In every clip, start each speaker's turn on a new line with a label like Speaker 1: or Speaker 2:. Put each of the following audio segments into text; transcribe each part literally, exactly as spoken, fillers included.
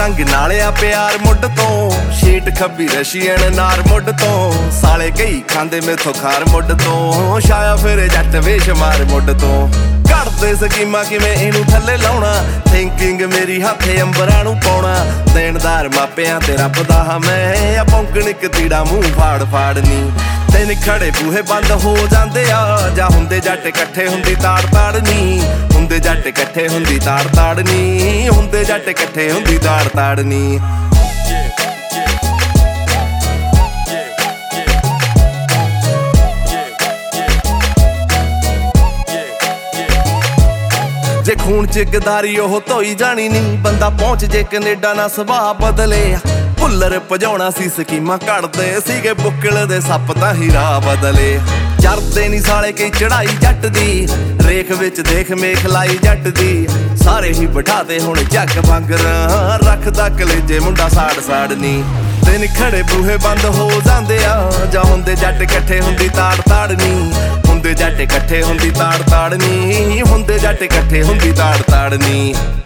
Speaker 1: रंग नालिया प्यार मुड तो शीट खब्बी रशियन नार मुड तो साले कई खांदे मेथों खार मुड तो छाया फिर जट वेश मार मुड तो करदे स्कीमां किवें इहनूं थल्ले लाउणा थिंकिंग मेरी हाथे अंबरां नूं पाउणा देणदार मापियां ते रब दा हां मैं भौंकण इक तीड़ा मूंह फाड़ फाड़नी दिन खड़े बूहे बंद हो जांदे आ जा हुंदे जट इकट्ठे हुंदी ताड़ ताड़ नी हुंदे जट इकट्ठे हुंदी ताड़ ताड़ नी हुंदे जट इकट्ठे हुंदी ताड़ ताड़ नी जे खून च गदारी ओह धोई जानी नी बंदा पहुंच जे कनेडा ना सुभाऽ बदले भुल्लर भजाउणा सी स्कीमां घड़दे सीगे बुक्कल दे सप्प तां ही राह बदले चढ़दे नी साले कई चढ़ाई जट दी रेख विच देख मेख लाई जट दी सारे ही बिठाते हुण जग वांगर रखदा कलेजे मुंडा साड़ साड़नी दिन खड़े बूहे बंद हो जांदे आ जा हुंदे जट इकट्ठे हुंदी ताड़ ताड़ नी हुंदे जट इकट्ठे हुंदी ताड़ ताड़ नी हुंदे जट इकट्ठे हुंदी ताड़ ताड़ नी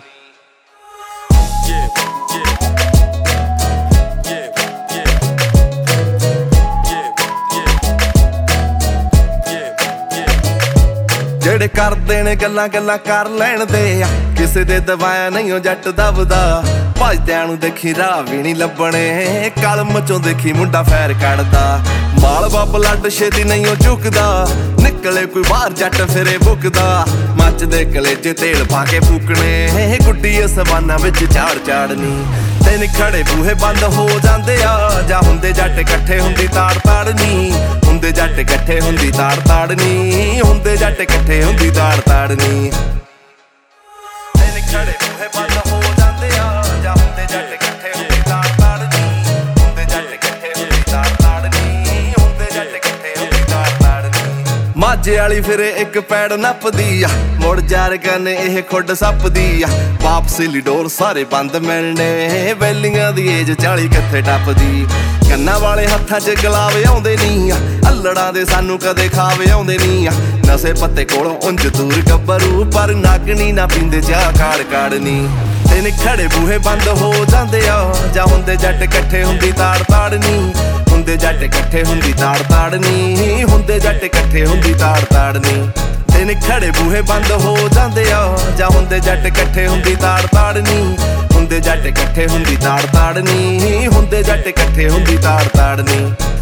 Speaker 1: ਜਿਹੜੇ ਕਰਦੇ ਨੇ ਗੱਲਾਂ ਗੱਲਾਂ ਕਰ ਲੈਣ ਦੇ ਕਿਸੇ ਦੇ ਦਵਾਇਆ ਨਹੀਂ ਉਹ ਜੱਟ ਦਬਦਾ ਭਜਦਿਆਂ ਨੂੰ ਦੇਖੀ ਰਾਹ ਵੀ ਨਹੀਂ ਲੱਭਣੇ ਕਲਮ ਚੋਂ ਦੇਖੀ ਮੁੰਡਾ ਫੈਰ ਕੱਢਦਾ ਮਾਲਵਾ ਬਲੱਡ ਛੇਤੀ ਨਹੀਂ ਉਹ ਝੁਕਦਾ ਨਿਕਲੇ ਕੋਈ ਬਾਹਰ ਜੱਟ ਫਿਰੇ ਬੁੱਕਦਾ ਮੱਚਦੇ ਕਲੇਜੇ ਤੇਲ ਪਾ ਕੇ ਫੂਕਣੇ ਗੁੱਡੀ ਸਵਾਨਾ ਵਿੱਚ ਝਾੜ ਝਾੜਨੀ ਦਿਨ ਖੜੇ ਬੂਹੇ ਬੰਦ ਹੋ ਜਾਂਦੇ ਆ ਜਾ ਹੁੰਦੇ ਜੱਟ ਇਕੱਠੇ ਹੁੰਦੀ ਤਾੜ ਤਾੜ ਨੀ ਹੁੰਦੇ ਜੱਟ ਇਕੱਠੇ ਹੁੰਦੀ ਤਾੜ ਤਾੜ ਨੀ ਹੁੰਦੇ ਜੱਟ ਇਕੱਠੇ ਹੁੰਦੀ ਤਾੜ ਤਾੜ ਨੀ ਦਿਨ ਖੜੇ ਬੂਹੇ ਬੰਦ ਹੋ ਜਾਂਦੇ ਆ ਜਾ ਹੁੰਦੇ ਜੱਟ ਇਕੱਠੇ ਹੁੰਦੀ ਤਾੜ ਤਾੜ ਨੀ ਹੁੰਦੇ ਜੱਟ ਇਕੱਠੇ ਹੁੰਦੀ ਤਾੜ ਤਾੜ ਨੀ ਹੁੰਦੇ ਜੱਟ ਇਕੱਠੇ ਹੁੰਦੀ ਤਾੜ ਤਾੜ ਨੀ ਮਾਝੇ ਵਾਲੀ ਫਿਰੇ ਇੱਕ ਪੈੜ ਨੱਪਦੀ ਆ ਮੁੜ ਜਾਰ ਕਰਨੇ ਇਹ ਖੁੱਡ ਸੱਪਦੀ ਆ ਵਾਪਸੀ ਲਿਡੋਰ ਸਾਰੇ ਬੰਦ ਮਿਲਣੇ ਵੈਲੀਆਂ ਦੀ ਏਜ ਚਾਲੀ ਕਿੱਥੇ ਟੱਪਦੀ ਕੰਨਾਂ ਵਾਲੇ ਹੱਥਾਂ 'ਚ ਗਲਾਵੇ ਆਉਂਦੇ ਨਹੀਂ ਆ ਅੱਲੜਾਂ ਦੇ ਸਾਨੂੰ ਕਦੇ ਖਾਵੇ ਆਉਂਦੇ ਨਹੀਂ ਆ ਨਸ਼ੇ ਪੱਤੇ ਕੋਲੋਂ ਉਂਝ ਦੂਰ ਗੱਭਰੂ ਪਰ ਨਾਗਣੀ ਨਾ ਪੀਂਦੇ ਚਾਹ ਕਾੜ ਕਾੜਨੀ ਦਿਨ ਖੜੇ ਬੂਹੇ ਬੰਦ ਹੋ ਜਾਂਦੇ ਆ ਜਾ ਹੁੰਦੇ ਜੱਟ ਇਕੱਠੇ ਹੁੰਦੀ ਤਾੜ ਤਾੜ ਨੀ ਹੁੰਦੇ ਜੱਟ ਇਕੱਠੇ ਹੁੰਦੀ ਤਾੜ ਤਾੜ ਨੀ ਹੁੰਦੇ ਜੱਟ ਇਕੱਠੇ ਹੁੰਦੀ ਤਾੜ ਤਾੜ ਨੀ ਦਿਨ ਖੜੇ ਬੂਹੇ ਬੰਦ ਹੋ ਜਾਂਦੇ ਆ ਜਾ ਹੁੰਦੇ ਜੱਟ ਇਕੱਠੇ ਹੁੰਦੀ ਤਾੜ ਤਾੜ ਨੀ ਹੁੰਦੇ ਜੱਟ ਇਕੱਠੇ ਹੁੰਦੀ ਤਾੜ ਤਾੜ ਨੀ ਹੁੰਦੇ ਜੱਟ ਇਕੱਠੇ ਹੁੰਦੀ ਤਾੜ ਤਾੜ ਨੀ